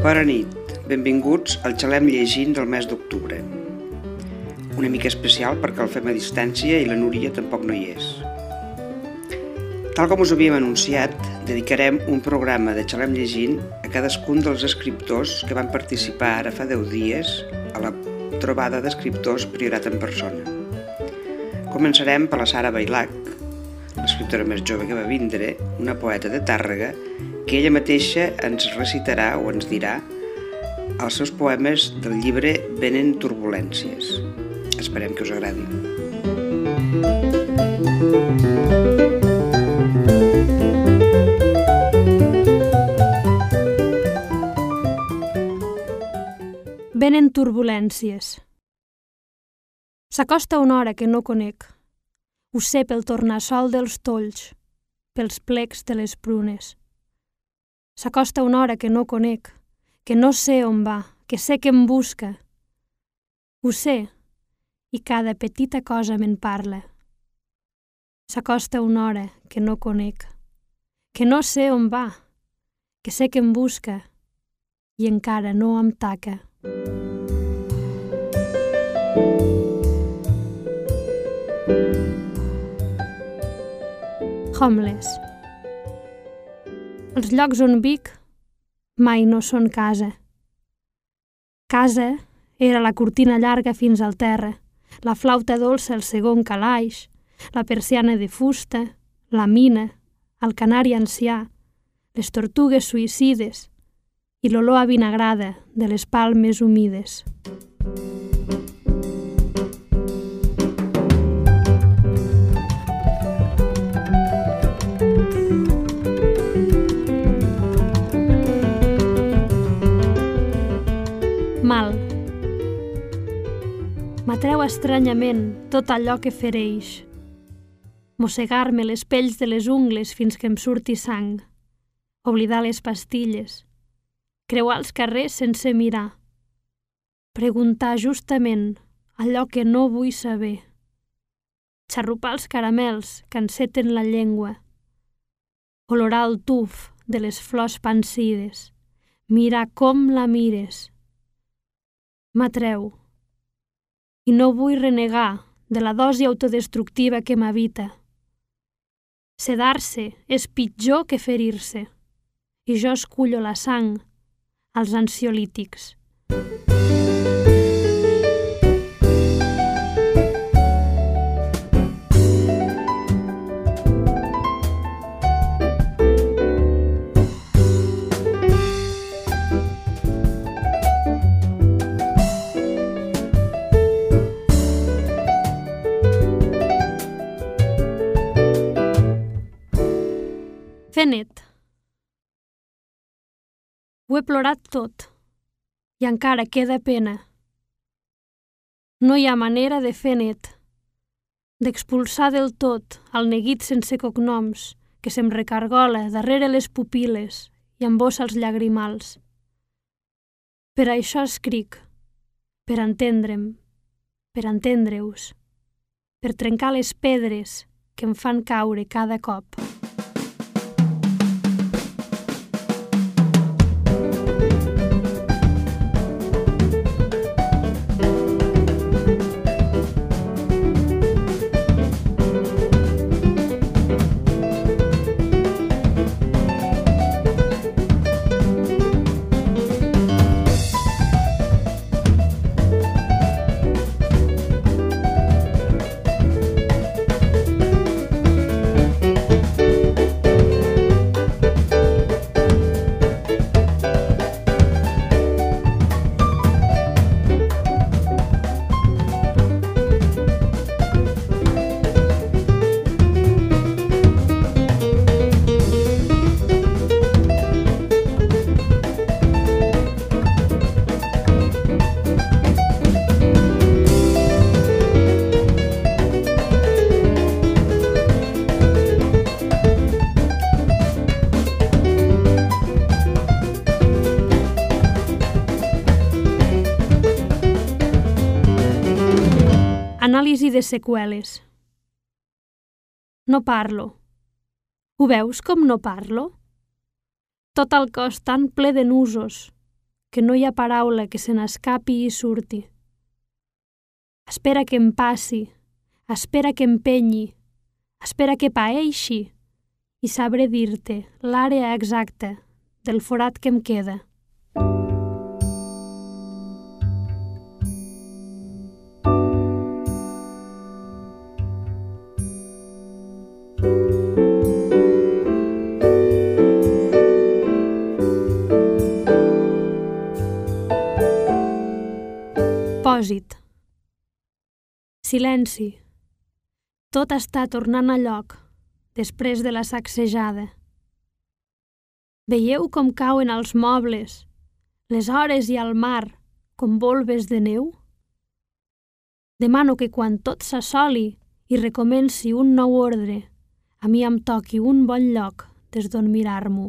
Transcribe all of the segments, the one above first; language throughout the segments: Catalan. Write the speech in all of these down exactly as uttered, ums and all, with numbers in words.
Bona nit, benvinguts al Xalem llegint del mes d'octubre. Una mica especial perquè el fem a distància i la Núria tampoc no hi és. Tal com us havíem anunciat, dedicarem un programa de Xalem llegint a cadascun dels escriptors que van participar ara fa deu dies a la trobada d'escriptors Priorat en persona. Començarem per la Sara Bailac, l'escriptora més jove que va vindre, una poeta de Tàrrega, que ella mateixa ens recitarà o ens dirà els seus poemes del llibre Venen turbulències. Esperem que us agradi. Venen turbulències. S'acosta una hora que no conec. Ho sé pel tornassol dels tolls, pels plecs de les prunes. S'acosta una hora que no conec, que no sé on va, que sé que em busca. Ho sé, i cada petita cosa me'n parla. S'acosta una hora que no conec, que no sé on va, que sé que em busca, i encara no em taca. Homeless. Els llocs on vic mai no són casa. Casa era la cortina llarga fins al terra, la flauta dolça al segon calaix, la persiana de fusta, la mina, el canari ancià, les tortugues suïcides i l'olor a vinagrada de les palmes humides. Mal. M'atreu estranyament tot allò que fereix. Mossegar-me les pells de les ungles fins que em surti sang. Oblidar les pastilles. Creuar els carrers sense mirar. Preguntar justament allò que no vull saber. Xarrupar els caramels que enceten la llengua. Olorar el tuf de les flors pansides. Mirar com la mires. M'atreu. I no vull renegar de la dosi autodestructiva que m'habita. Sedar-se és pitjor que ferir-se, i jo escullo la sang als ansiolítics. Fer net. Ho he plorat tot, i encara queda pena. No hi ha manera de fer net, d'expulsar del tot el neguit sense cognoms que se'm recargola darrere les pupil·les i embossa els llagrimals. Per això escric, per entendre'm, per entendre-us, per trencar les pedres que em fan caure cada cop. Anàlisi de seqüeles. No parlo. Ho veus com no parlo? Tot el cos tan ple de nusos, que no hi ha paraula que se n'escapi i surti. Espera que em passi, espera que empenyi, espera que paeixi i sabré dir-te l'àrea exacta del forat que em queda. Pòsit. Silenci. Tot està tornant a lloc, després de la sacsejada. Veieu com cauen els mobles, les hores i el mar, com volves de neu? Demano que quan tot s'assoli i recomenci un nou ordre, a mi em toqui un bon lloc des d'on mirar-m'ho.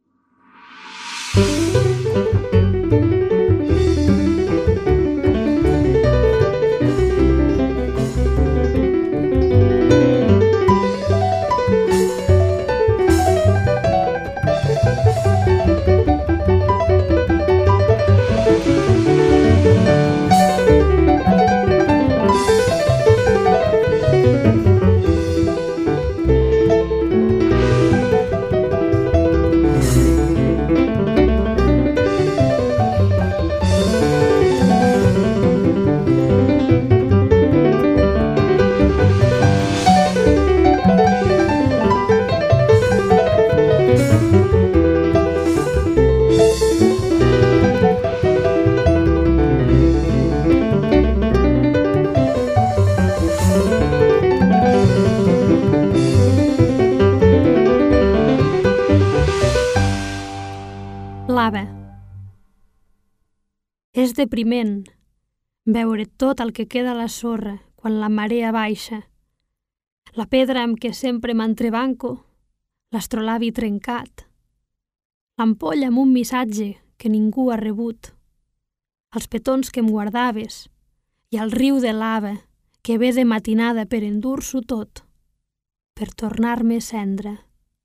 Lava. És depriment veure tot el que queda a la sorra quan la marea baixa. La pedra amb què sempre m'entrebanco, l'astrolabi trencat, l'ampolla amb un missatge que ningú ha rebut, els petons que em guardaves i el riu de lava que ve de matinada per endur-s'ho tot, per tornar-me cendra.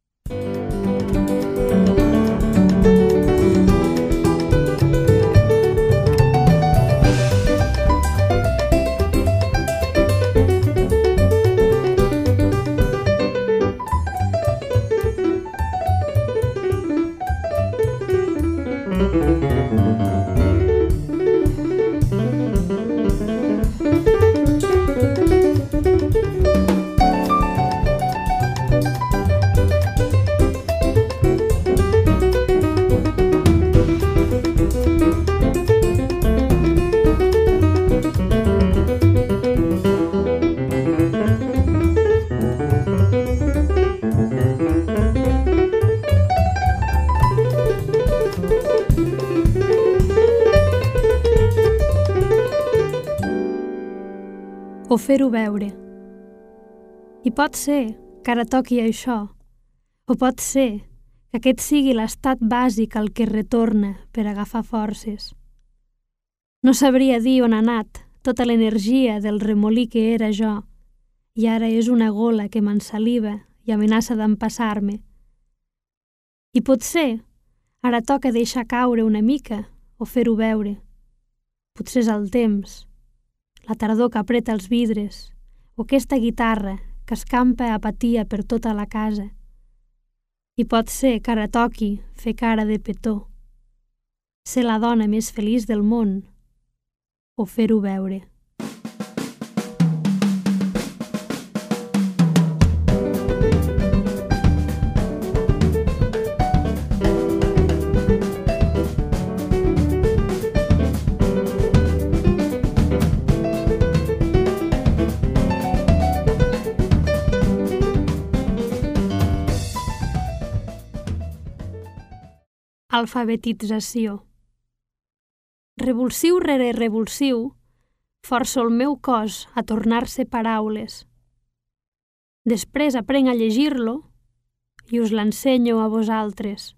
O fer-ho veure. I pot ser que ara toqui això, o pot ser que aquest sigui l'estat bàsic al que retorna per agafar forces. No sabria dir on ha anat tota l'energia del remolí que era jo, i ara és una gola que m'ensaliva i amenaça d'empassar-me. I potser ara toca deixar caure una mica o fer-ho veure. Potser és el temps, la tardor que apreta els vidres, o aquesta guitarra que escampa apatia per tota la casa. I pot ser que ara toqui fer cara de petó, ser la dona més feliç del món, o fer-ho veure. Alfabetització. Revulsiu rere revulsiu, forço el meu cos a tornar-se paraules. Després aprenc a llegir-lo i us l'ensenyo a vosaltres.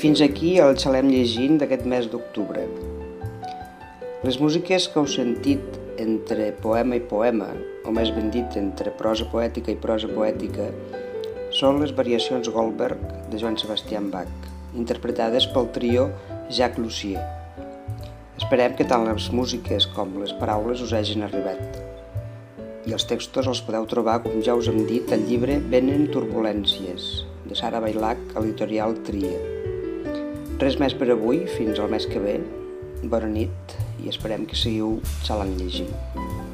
fins aquí el xalem llegint d'aquest mes d'octubre. Les músiques que heu sentit entre poema i poema, o més ben dit, entre prosa poètica i prosa poètica, són les variacions Goldberg de Johann Sebastian Bach, interpretades pel trio Jacques Lussier. Esperem que tant les músiques com les paraules us hagin arribat. I els textos els podeu trobar, com ja us hem dit, al llibre Venen turbulències, de Sara Bailac, a l'editorial Tria. Res més per avui, fins al mes que ve. Bona nit i esperem que seguiu xalant llegint.